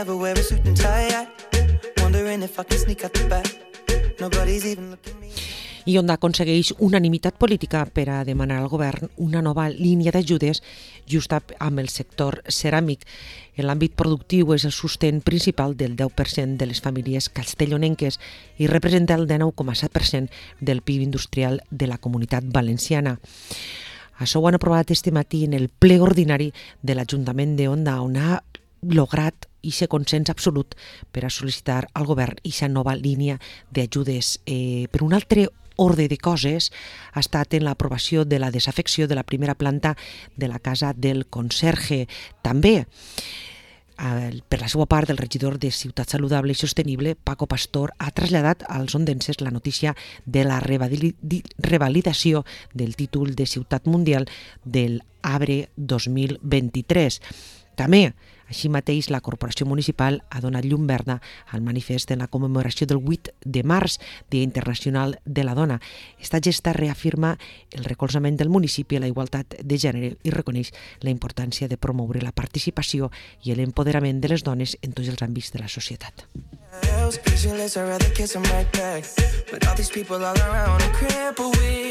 I Onda aconsegueix unanimitat política per a demanar al govern una nova línia d'ajudes just amb el sector ceràmic. En l'àmbit productiu és el sostén principal del 10% de les famílies castellonenques i representa el 19,7% del PIB industrial de la Comunitat Valenciana. Això ho han aprovat este matí en el ple ordinari de l'Ajuntament d'Onda, on ha lograt aquest consens absolut per a sol·licitar al govern aquesta nova línia d'ajudes. Per un altre ordre de coses ha estat en l'aprovació de la desafecció de la primera planta de la casa del conserge. També, per la seva part, el regidor de Ciutat Saludable i Sostenible, Paco Pastor, ha traslladat als ondenses la notícia de la revalidació del títol de Ciutat Mundial del Arbre 2023. També, així mateix, la Corporació Municipal ha donat llum verda al manifest en la commemoració del 8 de març, Dia Internacional de la Dona. Esta gesta reafirma el recolzament del municipi a la igualtat de gènere i reconeix la importància de promoure la participació i l'empoderament de les dones en tots els àmbits de la societat.